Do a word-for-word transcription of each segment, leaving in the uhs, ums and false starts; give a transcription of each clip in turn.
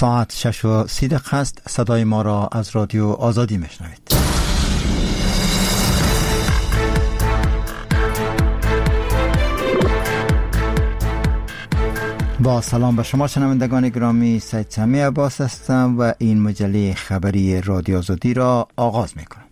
ساعت شش و سی دقیقه است. صدای ما را از رادیو آزادی میشنوید. با سلام به شما شنوندگان گرامی، سید سمی عباس هستم و این مجله خبری رادیو آزادی را آغاز میکنم.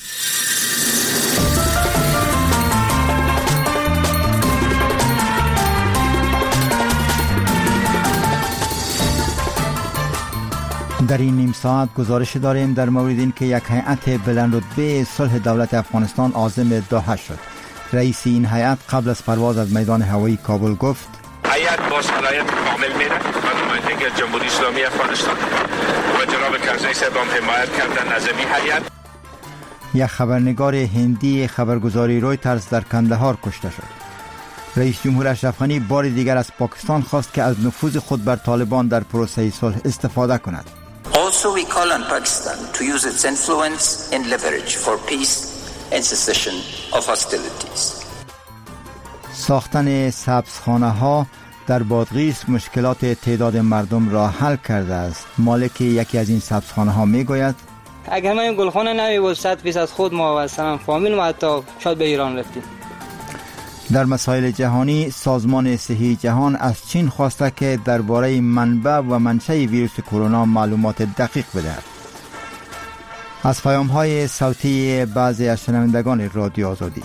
در این نیم ساعت گزارش داریم در مورد این که یک هیئت بلند رتبه صلح دولت افغانستان عازم دوحه شد. رئیس این هیئت قبل از پرواز از میدان هوایی کابل گفت هیئت با صلاحیت کامل میره و نماینده جمهوری اسلامی افغانستان و جناب کرزی صاحب هم حمایت کردن از این هیئت. یک خبرنگار هندی خبرگزاری رویترز در کندهار کشته شد. رئیس جمهور اشرف غنی بار دیگر از پاکستان خواست که از نفوذ خود بر طالبان در پروسه صلح استفاده کند. Also we call on Pakistan to use its influence and leverage for peace and cessation of hostilities. ساختن سبزخانه ها در بادغیس مشکلات تعداد مردم را حل کرده است. مالک یکی از این سبزخانه ها می گوید اگر ما این گلخانه نمی بود صد فیصد خود ما و سلام فامیل و حتی شاید به ایران رفتیم. در مسائل جهانی سازمان صحی جهان از چین خواسته که درباره منبع و منشأ ویروس کرونا معلومات دقیق بدهد. از پیام‌های صوتی بعضی از شنوندگان رادیو آزادی.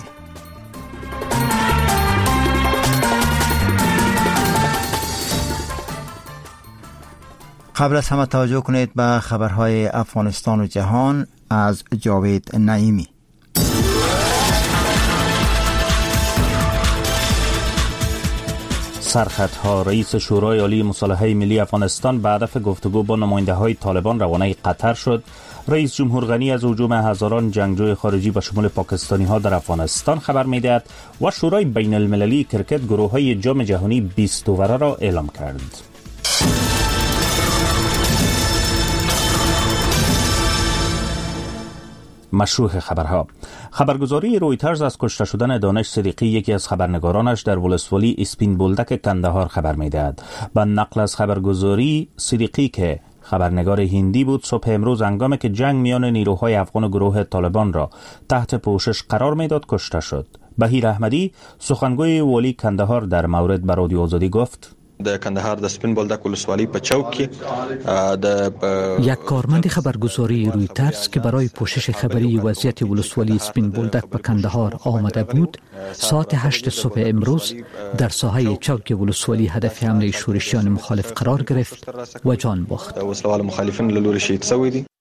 قبل از همه توجه کنید به خبرهای افغانستان و جهان از جاوید نعیمی. سرخطها. رئیس شورای عالی مصالحه ملی افغانستان به هدف گفتگو با نماینده های طالبان روانه قطر شد. رئیس جمهور غنی از هجوم هزاران جنگجوی خارجی به شمول پاکستانی ها در افغانستان خبر می‌دهد و شورای بین المللی کرکت گروه های جام جهانی بیست اووره را اعلام کرد. مشروع خبرها. خبرگزاری رویترز از کشته شدن دانش صدیقی یکی از خبرنگارانش در ولسوالی اسپین بولدک کندهار خبر می‌دهد. با نقل از خبرگزاری صدیقی که خبرنگار هندی بود، صبح امروز هنگامی که جنگ میان نیروهای افغان و گروه طالبان را تحت پوشش قرار میداد کشته شد. بهیر احمدی سخنگوی والی کندهار در مورد به رادیو آزادی گفت د کندهار د سپین بولدک ولسوالی په چوک کې د یک کارمند خبرگزاری رویترز که برای پوشش خبری وضعیت ولسوالی سپین بولدک به کندهار آمده بود ساعت هشت صبح امروز در ساحه چوک ولسوالی هدف حمله شورشیان مخالف قرار گرفت و جان باخت. وسله مخالفین له لوري شهید شوی دي.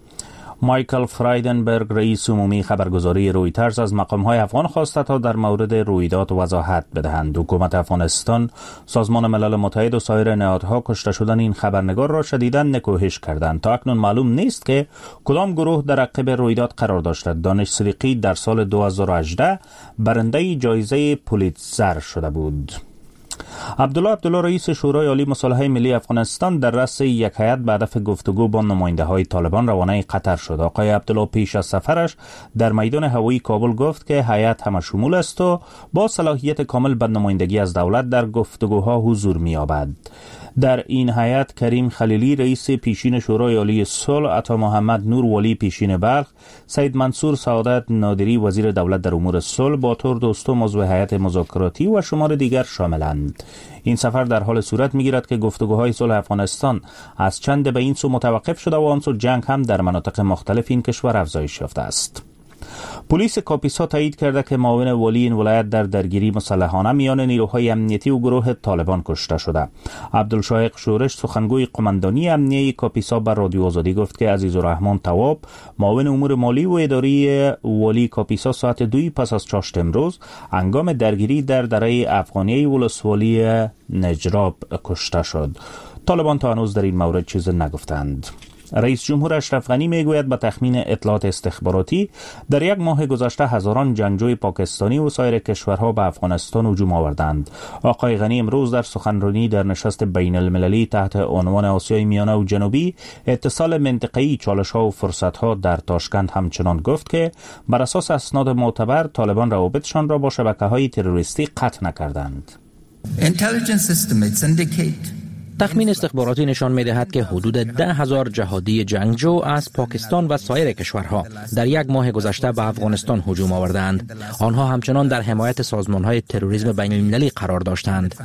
مایکل فرایدنبرگ رئیس عمومی خبرگزاری رویترز از مقام‌های افغان خواسته تا در مورد رویداد وضاحت بدهند. حکومت افغانستان، سازمان ملل متحد و سایر نهادها کشته شدن این خبرنگار را شدیداً نکوهش کردند. تا اکنون معلوم نیست که کدام گروه در عقب رویداد قرار داشتند. دانش صدیقی در سال دو هزار و هجده برنده جایزه پولیتزر شده بود. عبدالله عبدالله رئیس شورای عالی مصالحه ملی افغانستان در رأس یک هیئت به هدف گفتگو با نماینده های طالبان روانه قطر شد. آقای عبدالله پیش از سفرش در میدان هوایی کابل گفت که هیئت همه شمول است و با صلاحیت کامل به نمایندگی از دولت در گفتگوها حضور می‌یابد. در این هیئت کریم خلیلی رئیس پیشین شورای عالی صلح، عطا محمد نور ولی پیشین بلخ، سید منصور سعادت نادری وزیر دولت در امور صلح، باتور دوستم عضو هیئت مذاکراتی و شمار دیگر شاملند. این سفر در حال صورت می‌گیرد که گفتگوهای صلح افغانستان از چند به این سو متوقف شده و آن سو جنگ هم در مناطق مختلف این کشور افزایش یافته است. پلیس کاپیسا تایید کرده که معاون والی این ولایت در درگیری مسلحانه میان نیروهای امنیتی و گروه طالبان کشته شده. عبدالشایق شورش سخنگوی قماندانی امنیه کاپیسا بر رادیو آزادی گفت که عزیزالرحمن تواب معاون امور مالی و اداری والی کاپیسا ساعت دوی پس از چاشت امروز هنگام درگیری در دره افغانی ولسوالی نجراب کشته شد. طالبان تا هنوز در این مورد چیز نگفتند. رئیس جمهور اشرف غنی میگوید به تخمین اطلاعات استخباراتی در یک ماه گذشته هزاران جنگجوی پاکستانی و سایر کشورها به افغانستان هجوم آوردند. آقای غنی امروز در سخنرانی در نشست بین المللی تحت عنوان آسیای میانه و جنوبی اتصال منطقه‌ای چالش‌ها و فرصت‌ها در تاشکند همچنان گفت که بر اساس اسناد معتبر طالبان روابطشان را با شبکه‌های تروریستی قطع نکردند. Intelligence estimates indicate تخمین استخباراتی نشان می‌دهد که حدود ده هزار جهادی جنگجو از پاکستان و سایر کشورها در یک ماه گذشته به افغانستان هجوم آوردند. آنها همچنان در حمایت سازمان‌های تروریسم بین‌المللی قرار داشتند.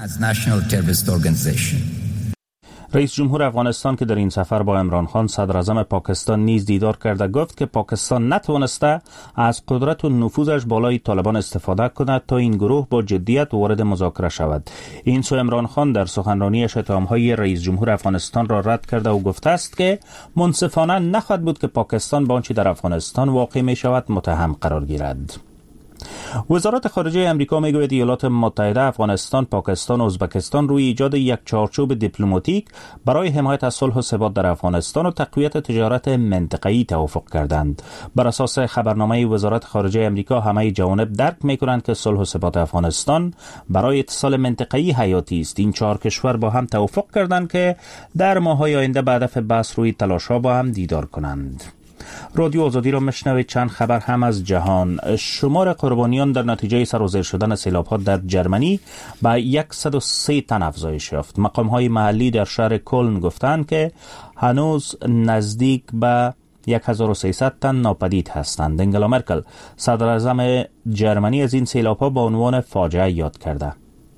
رئیس جمهور افغانستان که در این سفر با عمران خان صدر اعظم پاکستان نیز دیدار کرده گفت که پاکستان نتوانسته از قدرت و نفوذش بالای طالبان استفاده کند تا این گروه با جدیت وارد مذاکره شود. این سو عمران خان در سخنرانیش اتهام‌های رئیس جمهور افغانستان را رد کرده و گفته است که منصفانه نخواهد بود که پاکستان با آنچه در افغانستان واقع می شود متهم قرار گیرد. وزارت خارجه امریکا میگوید ایالات متحده، افغانستان، پاکستان و ازبکستان روی ایجاد یک چارچوب دیپلماتیک برای حمایت از صلح و ثبات در افغانستان و تقویت تجارت منطقه‌ای توافق کردند. بر اساس خبرنامه وزارت خارجه امریکا، همه جوانب درک میکنند که صلح و ثبات افغانستان برای اتصال منطقه‌ای حیاتی است. این چهار کشور با هم توافق کردند که در ماه‌های آینده به هدف بحث روی تلاش‌ها با هم دیدار کنند. رادیو آزادی را مشنوید. چند خبر هم از جهان. شمار قربانیان در نتیجه سر و زیر شدن سیلاب‌ها در جرمنی به صد و سه تن افزایش یافت. مقام‌های محلی در شهر کلن گفتند که هنوز نزدیک به هزار و سیصد تن ناپدید هستند. انگلا مرکل، صدر اعظم جرمنی، از این سیلاب‌ها با عنوان فاجعه یاد کرده.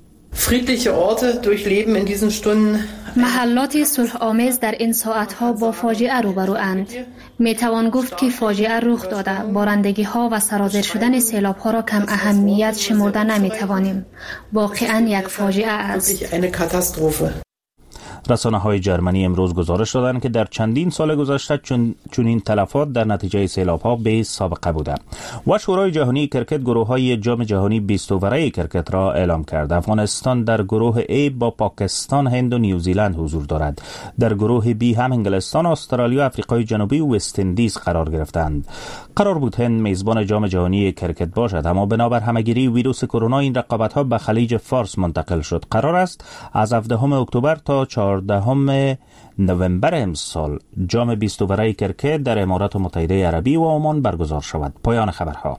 محلات صلح آمیز در این ساعتها با فاجعه روبرو اند. می توان گفت که فاجعه رخ داده. بارندگی ها و سرازیر شدن سیلاب ها را کم اهمیت شمرده نمی توانیم. واقعا یک فاجعه است. رسانه‌های جرمنی امروز گزارش دادند که در چندین سال گذشته چون چنین تلفات در نتیجه سیلاب‌ها به سابقه بوده. و شورای جهانی کرکت گروه‌های جام جهانی بیست اووره کرکت را اعلام کرد. افغانستان در گروه A با پاکستان، هند و نیوزیلند حضور دارد. در گروه B هم انگلستان، استرالیا، آفریقای جنوبی و وست اندیز قرار گرفتند. قرار بود هند میزبان جام جهانی کرکت باشد، اما بنابر همهگیری ویروس کرونا این رقابت‌ها به خلیج فارس منتقل شد. قرار است از هفدهم اکتبر تا چهاردهم نوامبر امسال جام بیست اووره کرکت در امارات متحده عربی و عمان برگزار شود. پایان خبرها.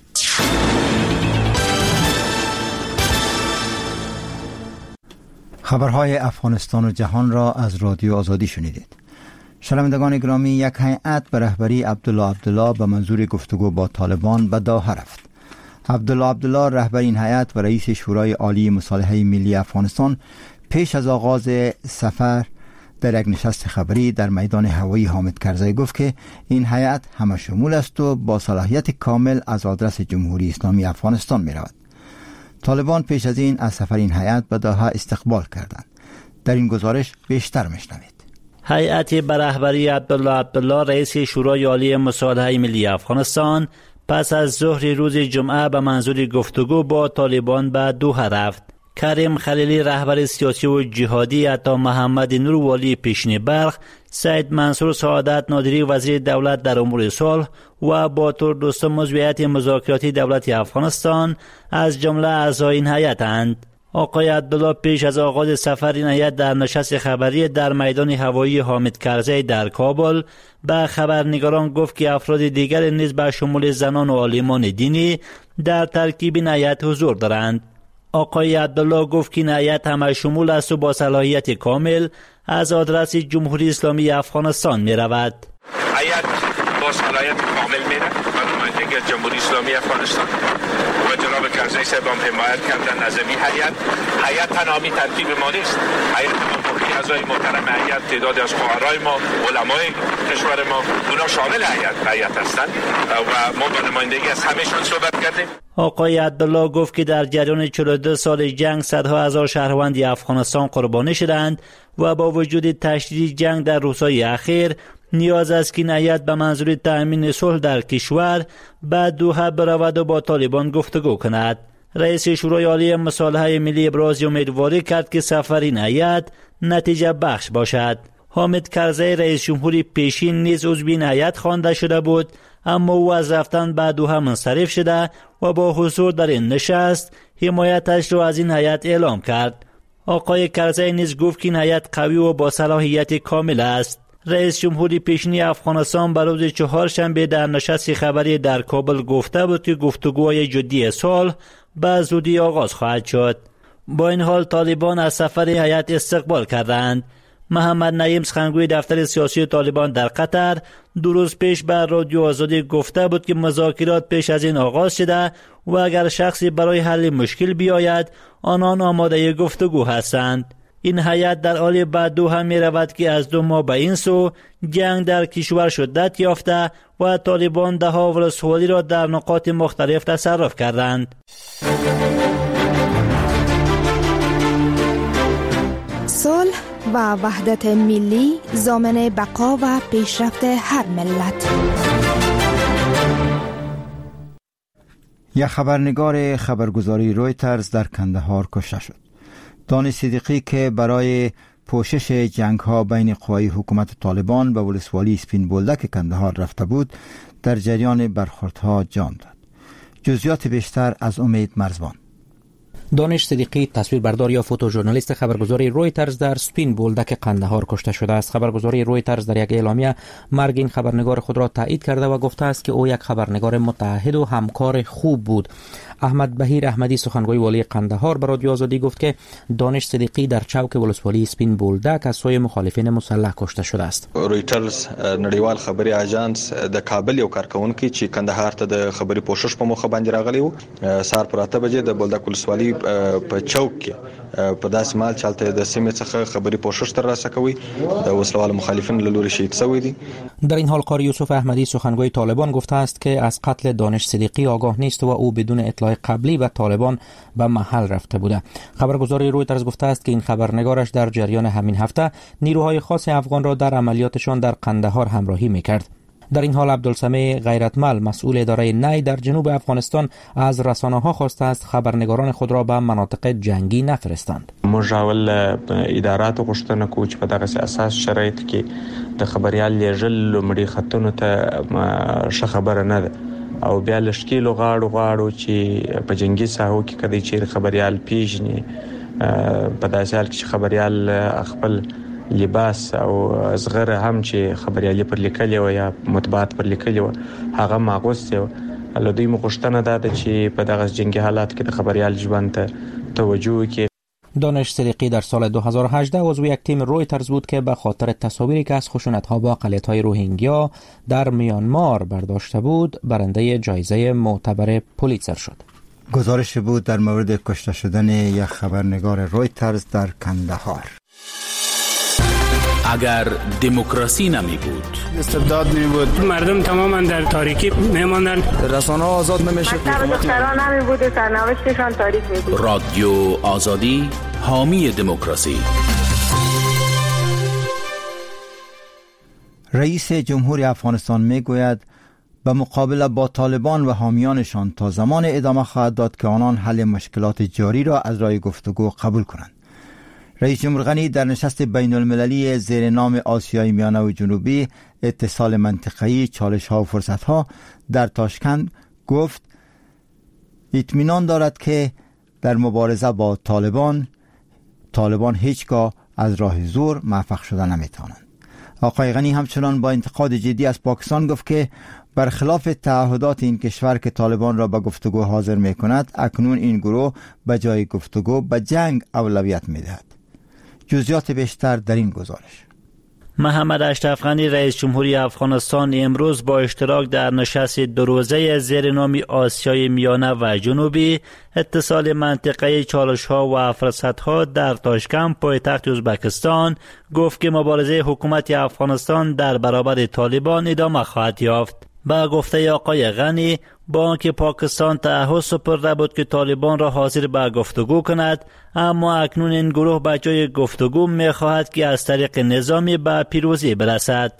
خبرهای افغانستان و جهان را از رادیو آزادی شنیدید. شنوندگان گرامی، یک هیئت به رهبری عبدالله عبدالله به منظور گفتگو با طالبان به داهه رفت. عبدالله عبدالله رهبر این هیئت و رئیس شورای عالی مصالحه ملی افغانستان پیش از آغاز سفر در یک نشست خبری در میدان هوایی حامد کرزی گفت که این هیئت همه شمول است و با صلاحیت کامل از آدرس جمهوری اسلامی افغانستان می رود. طالبان پیش از این از سفر این هیئت به داهه استقبال کردند. در این گزارش بیشتر میشنوید. هیئت به رهبری عبدالله عبدالله رئیس شورای عالی مصالحه ملی افغانستان پس از ظهر روز جمعه به منظور گفتگو با طالبان به دوحه رفت. کریم خلیلی رهبر سیاسی و جهادی، عطا محمد نور والی پیشین برخ، سید منصور سعادت نادری وزیر دولت در امور صلح و باتور دوستم عضو هیئت مذاکراتی دولت افغانستان از جمله اعضای این هیئت‌اند. آقای عبدالله پیش از آغاز سفر این هیئت در نشست خبری در میدان هوایی حامد کرزی در کابل به خبرنگاران گفت که افراد دیگر نیز به شمول زنان و عالمان دینی در ترکیب این هیئت حضور دارند. آقای عبدالله گفت که این هیئت همه شمول است و با صلاحیت کامل از آدرس جمهوری اسلامی افغانستان می رود. هیئت با صلاحیت کامل می رود و نمایندگی جمهوری اسلامی افغانستان و جناب کرزی صاحب هم حمایت کردن از این هیئت. هیئت تنها می ترتیب ما نیست. هیئت ما اعضای محترم هیئت، تعدادی از خواهرای ما، علمای کشور ما، اونا شامل هیئت هیئت هستند و ما با نمایندگی از همهشون صحبت کردیم. آقای عبدالله گفت که در جریان چهل و دو سال جنگ صدها هزار شهروند افغانستان قربانی شدند و با وجود تشدید جنگ در روزهای اخیر نیاز است که هیئت به منظور تأمین صلح در کشور به دوحه برود و با طالبان گفتگو کند. رئیس شورای عالی مصالحه ملی ابراز امیدواری کرد که سفر این هیئت نتیجه بخش باشد. حامد کرزی رئیس جمهوری پیشین نیز عضو این هیئت خوانده شده بود، اما او از رفتن به دوحه منصرف شده و با حضور در این نشست حمایتش را از این هیئت اعلام کرد. آقای کرزی نیز گفت که این هیئت قوی و با صلاحیت کامل است. رئیس جمهوری پیشین افغانستان بر روز چهارشنبه در نشست خبری در کابل گفته بود که گفتگوهای جدی صلح به زودی آغاز خواهد شد. با این حال طالبان از سفر هیئت استقبال کردند. محمد نعیم سخنگوی دفتر سیاسی طالبان در قطر دو روز پیش بر رادیو آزادی گفته بود که مذاکرات پیش از این آغاز شده و اگر شخصی برای حل مشکل بیاید آنان آماده گفتگو هستند. این هیئت در حال بعد دو هم می رود که از دو ماه به این سو جنگ در کشور شدت یافته و طالبان ده ها ولسوالی را در نقاط مختلف تصرف کردند. صلح و وحدت ملی ضامن بقا و پیشرفت هر ملت. یک خبرنگار خبرگزاری رویترز در کندهار کشته شد. دانش صدیقی که برای پوشش جنگ ها بین قوای حکومت طالبان به ولسوالی اسپین بولدک کندهار رفته بود در جریان برخوردها جان داد. جزئیات بیشتر از امید مرزبان. دانش صدیقی تصویربردار یا فوتوژورنالیست خبرگزاری رویترز در سپین بولدک قندهار کشته شده است. خبرگزاری رویترز در یک اعلامیه مرگ این خبرنگار خود را تایید کرده و گفته است که او یک خبرنگار متعهد و همکار خوب بود. احمد بهیر احمدی سخنگوی والی قندهار به رادیو آزادی گفت که دانش صدیقی در چوک ولسوالی سپین بولدک از سوی مخالفین مسلح کشته شده است. رویترز نړیوال خبري اژانس د کابل یو کارکونکي چې کندهار ته د خبري پوښښ په مخه باندې راغلی و سار پراته بجې د بولدک ولسوالی په چوک کې په داسې مال چالته د سیمې څخه خبري پوښښ تر راسه کوي د وسلوال مخالفین له لوري شهید شوی دي. در این حال قاری یوسف احمدی سخنگوی طالبان گفته است که از قتل دانش صدیقی آگاه نیست و او بدون اطلاع قبلی به طالبان به محل رفته بوده. خبرگزاری رویترز گفته است که این خبرنگارش در جریان همین هفته نیروهای خاص افغان را در عملیاتشان در قندهار همراهی میکرد. در این حال عبدالسمیع غیرتمل مسئول اداره نی در جنوب افغانستان از رسانه‌ها خواسته است خبرنگاران خود را به مناطق جنگی نفرستند. موږ اول ادارات غوښتنه کوو چې په دغه اساس شرایط کې د خبريال لیږل لومړي خطونو ته ښه خبره نه ده او بیا لشکیلو غاړو غاړو چې په جنگي ساحو کې کدی چې خبريال پیژني په داسې حال کې خبريال خپل لباس او زغره هم چې خبريالي پر لیکلي و یا مطبوعات پر لیکلي و هغه ماغوسته و لدی مغشتنه ده چې په دغه جنگي حالات کې د خبريال ژوند ته توجه وکړي. دانش صدیقی در سال دو هزار و هجده عضو یک تیم رویترز بود که به خاطر تصاویری که از خشونت‌ها با اقلیت‌های روهینگیا در میانمار برداشته بود برنده جایزه معتبر پولیتزر شد. گزارش بود در مورد کشته شدن یک خبرنگار رویترز در کندهار. اگر دموکراسی نمی بود، استبداد می بود، مردم تماما در تاریکی می ماندند، رسانه ها آزاد نمی شد، دختران نمی بود، سرنوشتشان تاریک می بود. رادیو آزادی حامی دموکراسی. رئیس جمهوری افغانستان می گوید به مقابله با طالبان و حامیانشان تا زمان ادامه خواهد داد که آنان حل مشکلات جاری را از راه گفتگو قبول کنند. رئیس جمهور غنی در نشست بین المللی زیر نام آسیای میانه و جنوبی اتصال منطقه‌ای چالش‌ها و فرصت‌ها در تاشکند گفت اطمینان دارد که در مبارزه با طالبان طالبان هیچگاه از راه زور موفق شدن نمی‌توانند. آقای غنی همچنان با انتقاد جدی از پاکستان گفت که برخلاف تعهدات این کشور که طالبان را به گفتگو حاضر می‌کند اکنون این گروه به جای گفتگو به جنگ اولویت می‌دهد. جزئیات بیشتر در این گزارش. محمد اشرف غنی رئیس جمهوری افغانستان امروز با اشتراک در نشست دو روزه زیر نام آسیای میانه و جنوبی اتصال منطقه چالش‌ها و فرصت‌ها در تاشکند پایتخت ازبکستان گفت که مبارزه حکومت افغانستان در برابر طالبان ادامه خواهد یافت. با گفته آقای غنی با آنکه پاکستان تعهد سپرده بود که طالبان را حاضر به گفتگو کند، اما اکنون این گروه به جای گفتگو می‌خواهد که از طریق نظامی به پیروزی برسد.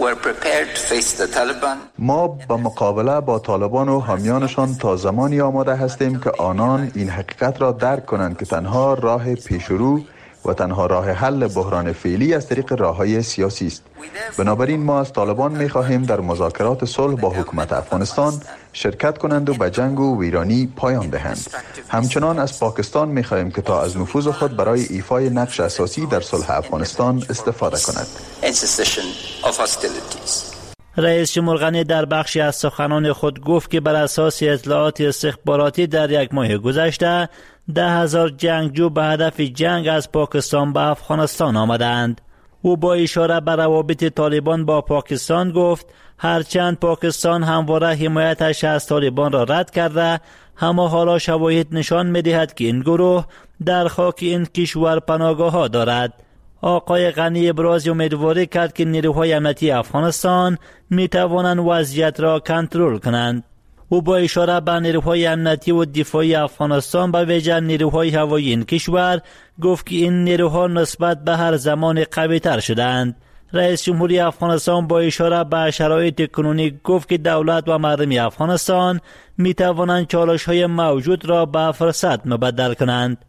ما به مقابله با طالبان و حامیانشان تا زمانی آماده هستیم که آنان این حقیقت را درک کنند که تنها راه پیشرو و تنها راه حل بحران فعلی از طریق راه‌های سیاسی است. بنابراین ما از طالبان می‌خواهیم در مذاکرات صلح با حکومت افغانستان شرکت کنند و به جنگ و ویرانی پایان دهند. همچنان از پاکستان می‌خواهیم که تا از نفوذ خود برای ایفای نقش اساسی در صلح افغانستان استفاده کند. رئیس جمهور غنی در بخشی از سخنان خود گفت که بر اساس اطلاعات استخباراتی در یک ماه گذشته ده هزار جنگجو به هدف جنگ از پاکستان به افغانستان آمدند. او با اشاره به روابط طالبان با پاکستان گفت هرچند پاکستان همواره حمایتش از طالبان را رد کرده، اما حالا شواهد نشان می‌دهد که این گروه در خاک این کشور پناهگاه‌ها دارد. آقای غنی ابراز امیدواری کرد که نیروهای امنیتی افغانستان می‌توانند وضعیت را کنترل کنند. او با اشاره به نیروهای امنیتی و دفاعی افغانستان به ویژه نیروهای هوایی این کشور گفت که این نیروها نسبت به هر زمان قوی‌تر شدند. رئیس جمهوری افغانستان با اشاره به شرایط کنونی گفت که دولت و مردم افغانستان می توانند چالش‌های موجود را به فرصت مبدل کنند.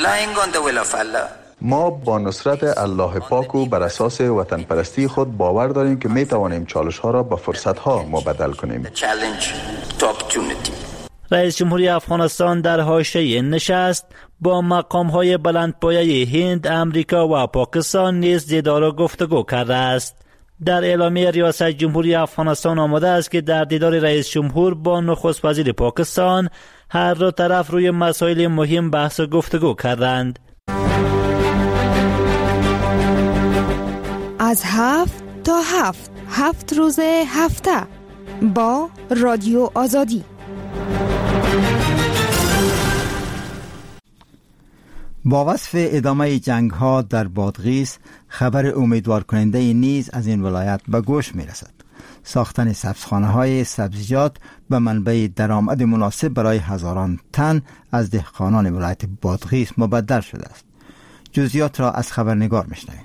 ما با نصرت الله پاک و بر اساس وطن پرستی خود باور داریم که می توانیم چالش ها را به فرصت ها مبدل کنیم. رئیس جمهوری افغانستان در حاشیه این نشست با مقام های بلندپایه هند، امریکا و پاکستان نیز دیدار و گفتگو کرده است. در اعلامیه ریاست جمهوری افغانستان آمده است که در دیدار رئیس جمهور با نخست وزیر پاکستان هر دو طرف روی مسائل مهم بحث و گفتگو کردند. از هفت تا هفت هفت روز هفته با رادیو آزادی. با وصف ادامه جنگ ها در بادغیس، خبر امیدوار کننده نیز از این ولایت به گوش می رسد. ساختن سبزخانه های سبزیجات به منبع درآمد مناسب برای هزاران تن از دهقانان ولایت بادغیس مبدل شده است. جزئیات را از خبرنگار میشنویم.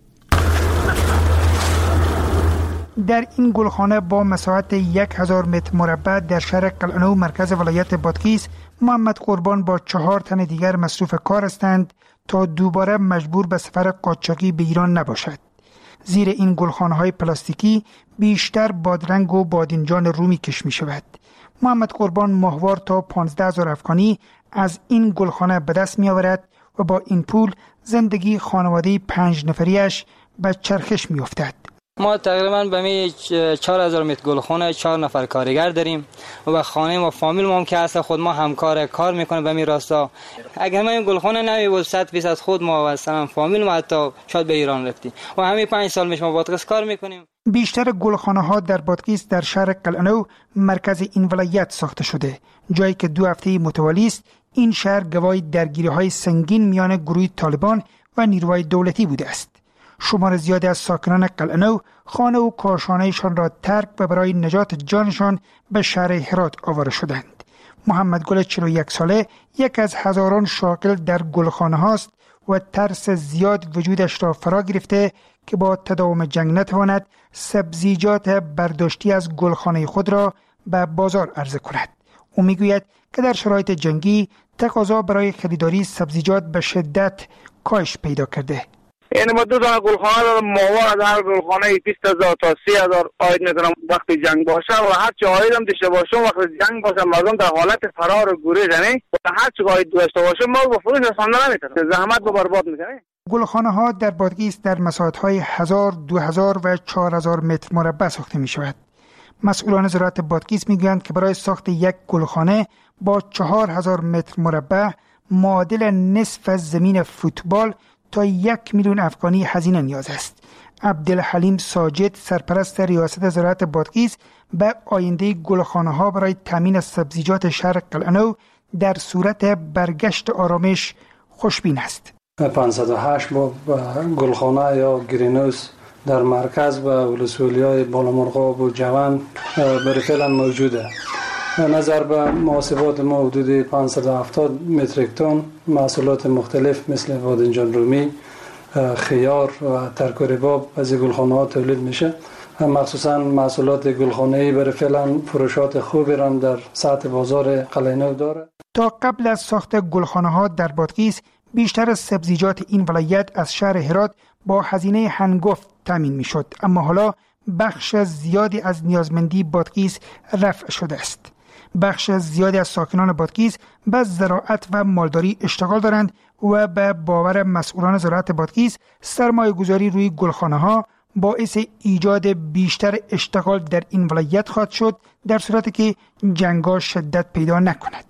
در این گلخانه با مساحت یک هزار متر مربع در شهر قلعه‌نو مرکز ولایت بادغیس، محمد قربان با چهار تن دیگر مصروف کار هستند تا دوباره مجبور به سفر قاچاقی به ایران نباشد. زیر این گلخانه های پلاستیکی بیشتر بادرنگ و بادنجان رومی کش می شود. محمد قربان ماهوار تا پانزده هزار افغانی از این گلخانه به دست می آورد و با این پول زندگی خانواده پنج نفریش به چرخش می افتد. ما تقریبا به می چهار هزار متر گلخانه چهار نفر کارگر داریم و به خانه ما فامیل ما هم که اصلا خود ما همکار کار میکنه به می راستا. اگر ما این گلخانه نمی بود صد فیصد خود ما و اصلا فامیل ما حتی شاید به ایران رفتیم و همین پنج سال میش ما بادغیس کار میکنیم. بیشتر گلخانه ها در بادغیس در شهر قلعه‌نو مرکز این ولایت ساخته شده، جایی که دو هفته متوالی است این شهر گواه درگیری های سنگین میان گروه طالبان و نیروهای دولتی بوده است. شمار زیادی از ساکنان قلعه‌نو خانه و کاشانه‌شان را ترک و برای نجات جانشان به شهر هرات آواره شدند. محمد گل چهل و یک ساله یک از هزاران شاغل در گلخانه هاست و ترس زیاد وجودش را فرا گرفته که با تداوم جنگ نتواند سبزیجات برداشتی از گلخانه خود را به بازار عرضه کند. او میگوید که در شرایط جنگی تقاضا برای خریداری سبزیجات به شدت کاهش پیدا کرده. یعنی ما دو تا گلخانه دارم، ماوا در گلخانه بیست هزار تا سی هزار آید میکنم وقتی جنگ باشه و هر چی آیدم داشته باشم وقتی جنگ باشه مردم در حالت فرار و گریز، یعنی هر چی آید داشته باشم ما با فروش رسانده نمیتونم، زحمت رو برباد میکنه. گلخانه ها در بادغیس در مساحت های هزار، دو هزار و چهار هزار متر مربع ساخته می شود. مسئولان زراعت بادغیس میگویند که برای ساخت یک گلخانه با چهار هزار متر مربع معادل نصف زمین فوتبال تا یک میلیون افغانی هزینه نیاز است. عبدالحلیم ساجد سرپرست ریاست زراعت بادغیس به آینده گلخانه ها برای تامین سبزیجات شهر قلعه‌نو در صورت برگشت آرامش خوشبین است. پانصد و هشت با گلخانه یا گرینوس در مرکز و ولسوالی‌های بالامرغاب و جوان برای فعلا موجوده. نظر به محاسبات ما حدود پانصد و هفتاد متریک تن محصولات مختلف مثل بادنجان رومی، خیار و ترک و رباب از گلخانه ها تولید میشه. مخصوصا محصولات گلخانه‌ای برای فعلا فروشات خوبی را در سطح بازار قلعه‌نو داره. تا قبل از ساخت گلخانه ها در بادغیس بیشتر سبزیجات این ولایت از شهر هرات با هزینه هنگفت تامین میشد، اما حالا بخش زیادی از نیازمندی بادغیس رفع شده است. بخش زیادی از ساکنان بادغیس به زراعت و مالداری اشتغال دارند و به باور مسئولان زراعت بادغیس سرمایه گذاری روی گلخانه ها باعث ایجاد بیشتر اشتغال در این ولایت خواهد شد در صورتی که جنگ‌ها شدت پیدا نکند.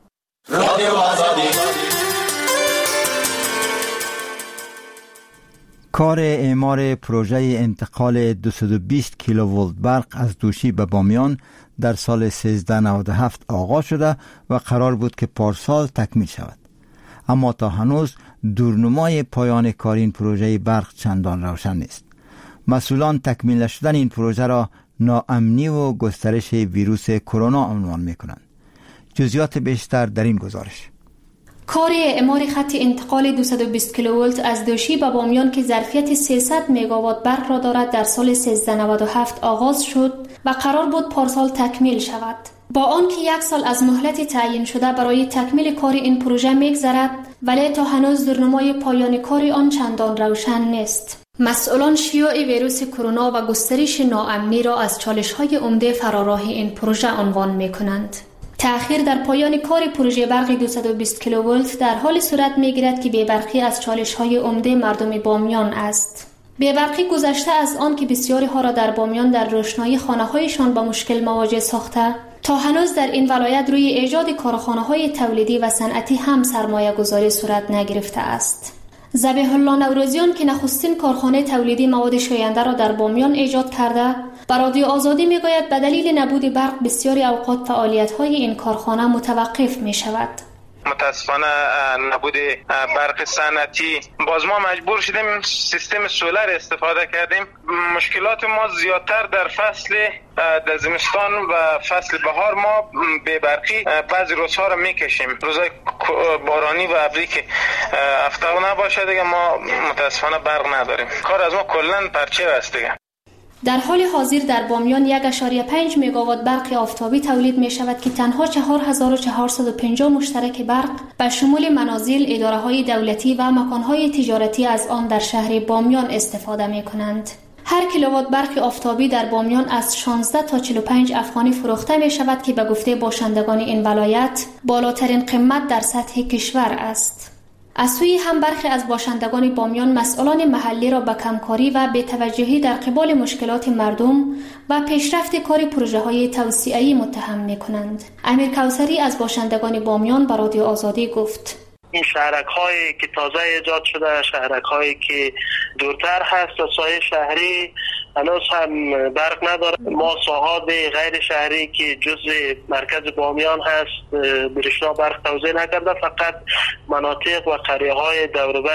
کار اعمار پروژه انتقال دویست و بیست کیلوولت برق از دوشی به بامیان در سال سیزده نود و هفت آغاز شده و قرار بود که پارسال تکمیل شود. اما تا هنوز دورنمای پایان کار این پروژه برق چندان روشن نیست. مسئولان تکمیل شدن این پروژه را ناامنی و گسترش ویروس کرونا عنوان می‌کنند. جزئیات بیشتر در این گزارش. کار اعمار خط انتقال دویست و بیست کیلوولت از دوشی به بامیان که ظرفیت سیصد مگاوات برق را دارد در سال سیزده نود و هفت آغاز شد و قرار بود پارسال تکمیل شود. با آنکه یک سال از مهلت تعیین شده برای تکمیل کار این پروژه می‌گذرد، ولی تا هنوز دورنمای پایان کار آن چندان روشن نیست. مسئولان شیوع ویروس کرونا و گسترش ناامنی را از چالش‌های عمده فراراه این پروژه عنوان می‌کنند. تأخیر در پایان کار پروژه برق دویست و بیست کیلوولت در حال صورت می‌گیرد که بی‌برقی از چالش‌های عمده مردم بامیان است. بی‌برقی گذشته از آن که بسیاری ها را در بامیان در روشنایی خانه‌هایشان با مشکل مواجه ساخته، تا هنوز در این ولایت روی ایجاد کارخانه‌های تولیدی و صنعتی هم سرمایه‌گذاری صورت نگرفته است. ذبیح الله نوروزیان که نخستین کارخانه تولیدی مواد شوینده را در بامیان ایجاد کرده، بر رادیو آزادی میگوید به دلیل نبود برق بسیاری اوقات فعالیت‌های این کارخانه متوقف می‌شود. متاسفانه نبود برق صنعتی باز ما مجبور شدیم سیستم سولر استفاده کردیم. مشکلات ما زیادتر در فصل در زمستان و فصل بهار ما به برقی بعضی روزها را میکشیم. روزای بارانی و ابری که هفته نباشه دیگه ما متاسفانه برق نداریم. کار از ما کلا پرچه است دیگه. در حال حاضر در بامیان یک ممیز پنج مگاوات برق آفتابی تولید می شود که تنها چهار هزار و چهارصد و پنجاه مشترک برق به شمول منازل، اداره‌های دولتی و مکان‌های تجارتی از آن در شهر بامیان استفاده می کنند. هر کیلووات برق آفتابی در بامیان از شانزده تا چهل و پنج افغانی فروخته می شود که به گفته باشندگان این ولایت بالاترین قیمت در سطح کشور است. از سوی هم برخی از باشندگان بامیان مسئولان محلی را به کمکاری و بی‌توجهی در قبال مشکلات مردم و پیشرفت کار پروژه‌های توسعه‌ای متهم می‌کنند. امیر کوثری از باشندگان بامیان به رادیو آزادی گفت: این شهرک هایی که تازه ایجاد شده، شهرک هایی که دورتر هست و سایه شهری هنوز هم برق نداره. ما ساحات غیر شهری که جزء مرکز بامیان هست برشنا برق توزیع نکرده، فقط مناطق و قریه های دوربر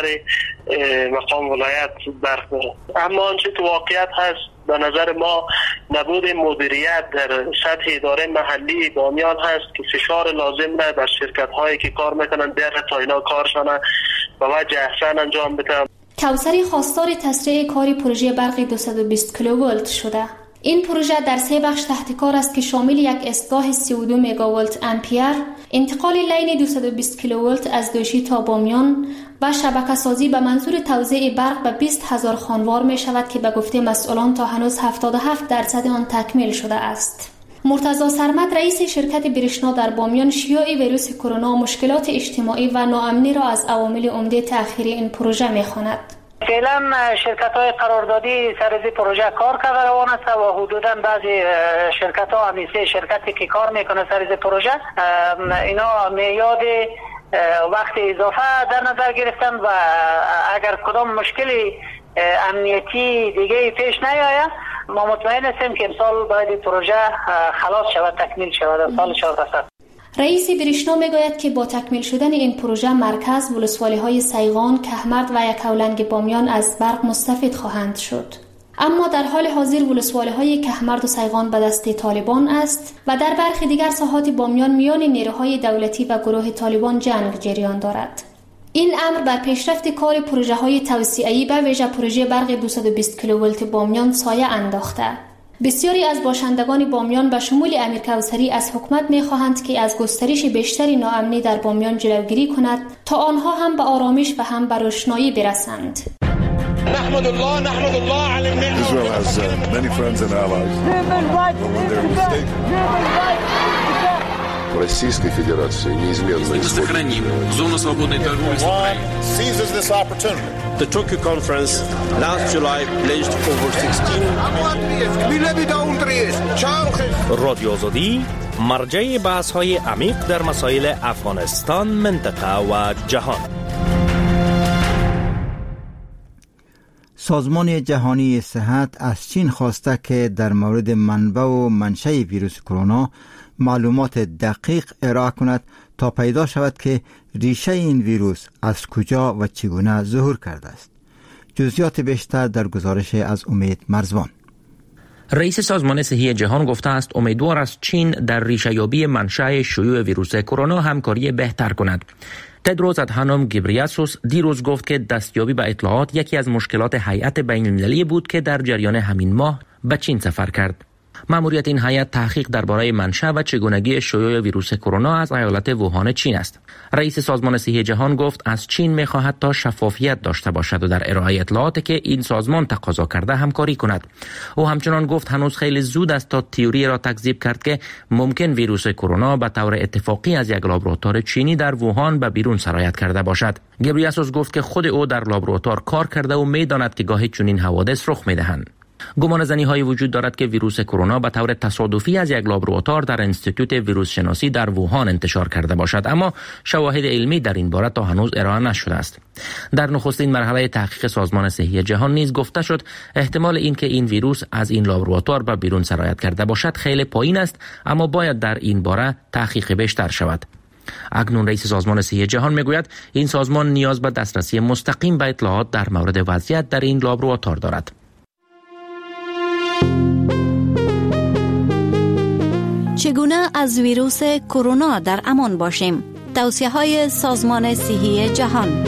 مقام ولایت برق داره. اما آنچه که واقعیت هست به نظر ما نبود مدیریت در سطح اداره محلی بامیان هست که فشار لازم نه بر شرکت هایی که کار میکنن در تا اینا کارشان به وجه احسن انجام بدن. کوثری خواستار تسریع کاری پروژه برق دویست و بیست کیلوولت شده. این پروژه در سه بخش تحت کار است که شامل یک ایستگاه سی و دو مگاولت امپیر، انتقال لین دویست و بیست کیلوولت از دوشی تا بامیان و شبکه سازی به منظور توزیع برق به بیست هزار خانوار می شود که به گفته مسئولان تا هنوز هفتاد و هفت درصد آن تکمیل شده است. مرتضی سرمد رئیس شرکت برشنا در بامیان شیوع ویروس کرونا مشکلات اجتماعی و ناامنی را از عوامل عمده تأخیر این پروژه می خواند. فعلا شرکت های قراردادی سر از پروژه کار کرده روان است و حدودا بعضی شرکت ها همیشه شرکتی که کار میکنه سر از پروژه اینا میاد وقت اضافه در نظر گرفتن و اگر کدام مشکلی امنیتی دیگه پیش نیاید ما مطمئن هستیم که امسال باید پروژه خلاص شود، تکمیل شود سال چهارصد. رئیس برشنا میگوید که با تکمیل شدن این پروژه مرکز ولسوالی‌های سیغان، کهمرد و یکاولنگ بامیان از برق مستفید خواهند شد. اما در حال حاضر ولسوالی‌های کهمرد و سیغان به دست طالبان است و در برخی دیگر ساحات بامیان میان نیروهای دولتی و گروه طالبان جنگ جریان دارد. این امر بر پیشرفت کار پروژه‌های توسعه‌ای به ویژه پروژه برق دویست و بیست کیلوولت بامیان سایه انداخته. بسیاری از باشندگان بامیان به شمول امیر کوثری از حکومت می‌خواهند که از گسترش بیشتری ناامنی در بامیان جلوگیری کند تا آنها هم به آرامش و هم به روشنایی برسند. نحمد الله نحمد الله علی الملت. Israel has uh, many friends and allies. Российской Федерации неизменно сохраним зону свободной торговли с Украиной. Seizes this opportunity. The Tokyo conference last July pledged over sixteen رادیو آزادی مرجع بحث‌های عمیق در مسائل افغانستان، منطقه و جهان. سازمان جهانی صحت از چین خواسته که در مورد منبع و منشأ ویروس کرونا معلومات دقیق ارائه کند تا پیدا شود که ریشه این ویروس از کجا و چگونه ظهور کرده است. جزئیات بیشتر در گزارش از امید مرزبان. رئیس سازمان صحی جهان گفته است امیدوار است چین در ریشه‌یابی منشأ شیوع ویروس کرونا همکاری بهتر کند. تدروس ادهانوم گبریاسوس دیروز گفت که دستیابی به اطلاعات یکی از مشکلات هیئت بین‌المللی بود که در جریان همین ماه به چین سفر کرد. مأموریت این هیئت تحقیق درباره منشأ و چگونگی شیوع ویروس کرونا از ایالت ووهان چین است. رئیس سازمان صحی جهان گفت از چین می‌خواهد تا شفافیت داشته باشد و در ارائه اطلاعاتی که این سازمان تقاضا کرده همکاری کند. او همچنان گفت هنوز خیلی زود است تا تئوری را تکذیب کرد که ممکن ویروس کرونا به طور اتفاقی از یک لابراتوار چینی در ووهان به بیرون سرایت کرده باشد. گبریاسوس گفت که خود او در لابراتوار کار کرده و می‌داند که گاهی چنین حوادث رخ می‌دهند. گمان زنی های وجود دارد که ویروس کرونا به طور تصادفی از یک لابراتوار در انستیتوت ویروس شناسی در ووهان انتشار کرده باشد، اما شواهد علمی در این باره تا هنوز ارائه نشده است. در نخستین مرحله تحقیق سازمان صحی جهان نیز گفته شد احتمال این که این ویروس از این لابراتوار به بیرون سرایت کرده باشد خیلی پایین است، اما باید در این باره تحقیق بیشتر شود. اکنون رئیس سازمان صحی جهان میگوید این سازمان نیاز به دسترسی مستقیم به اطلاعات در مورد وضعیت در این لابراتوار دارد. چگونه از ویروس کرونا در امان باشیم؟ توصیه‌های سازمان صحی جهان.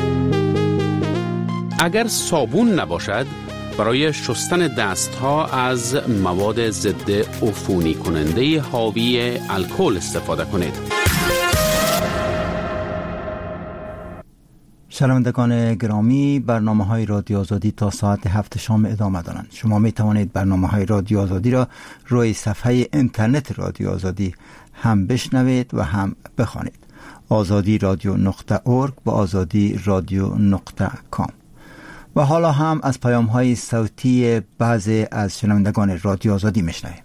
اگر صابون نباشد برای شستن دستها از مواد ضد عفونی کننده حاوی الکل استفاده کنید. شنوندگان گرامی، برنامه های رادیو آزادی تا ساعت هفت شام ادامه دارند. شما می توانید برنامه های رادیو آزادی را روی صفحه اینترنت رادیو آزادی هم بشنوید و هم بخوانید. آزادی رادیو نقطه اورگ و آزادی رادیو نقطه کام. و حالا هم از پیام های صوتی بعضی از شنوندگان رادیو آزادی میشنویم.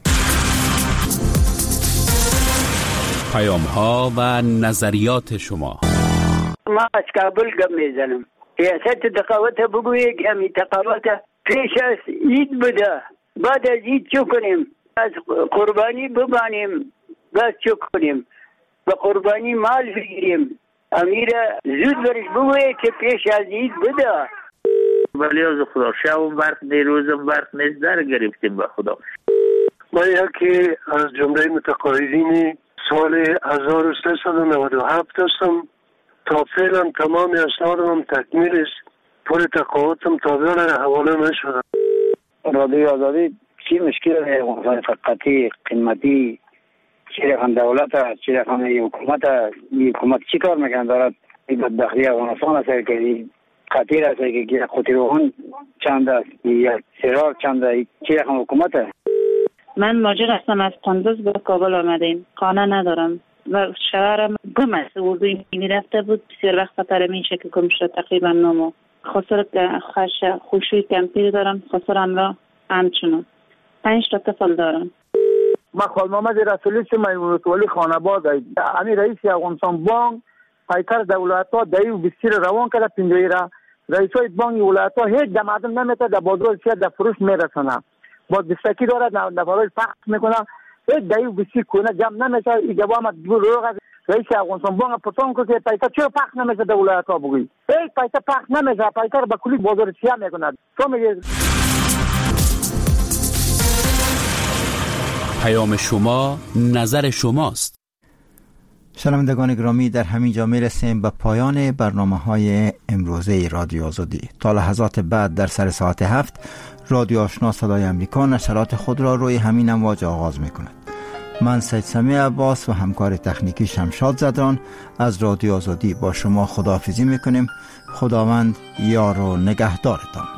پیام ها و نظریات شما. ما از کابل گم میزنم. ریاست تقاوت بگویه که همی تقاوت پیش از عید بده، بعد از عید چو کنیم؟ از قربانی ببانیم، بعد چو کنیم؟ به قربانی مال بگیریم. امیر زود برش بگویه که پیش از عید بده. ولی از خدا شب برق دیروزم برق نیست در گرفتیم به خدا. ما یکی از جمله متقاعدین سال هزار و سیصد و نود و هفت هستم. تا فعلا تمام اسنادم تکمیل است. پول تقاعدم تا بیان حواله نشده. رادیو آزادی چی مشکل ہے؟ فقطی قیمتی چی رقم دولت است، چی رقم حکومت است. این حکومت چی کار میکنه؟ دارد این بدبختی افغانستان است که خطیر است که قطیروهان چند است یا سرار چند است. چی رقم حکومت است؟ من ماجر هستم، از قندوز به کابل آمدیم. خانه ندارم و شوهرم گم است. اردوی میرفته بود، بسیار وقت خطر میشه که گم شد. تقریبا نمو خسر خش خوشوی کمپیر دارم، خسرم را همچنان پنج تا طفل دارم. ما خال محمد رسولی سے میمونت ولی خانباد امی رئیس افغانستان بانک پیکر دولت ها دایی و بسیر روان کرده پنجوی را رئیس های بانک ولایت ها هیچ دمادم نمیته در بازار سیاد در فروش میرسنه. با دستکی داره در برای پخش میکنه، هیچ دایی و بسیر کنه جمع نمیشه. این جواب دو روغ رئیس افغانستان بانک پرسان کرد که پیکر چرا پخش نمیشه در ولایت ها بگوی؟ هیچ پیکر پخش نمیشه، پیکر با کلی بازار سیاد میکنه. تو میگه پیام شما نظر شماست. شنوندگان گرامی، در همین جا میرسیم به پایان برنامه های امروزه رادیو آزادی. تا لحظات بعد در سر ساعت هفت رادیو آشنا صدای امریکا نشرات خود را روی همین امواج آغاز میکند. من سید سمیع عباس و همکار تکنیکی شمشاد زدران از رادیو آزادی با شما خداحافظی میکنیم. خداوند یار و نگهدارتان.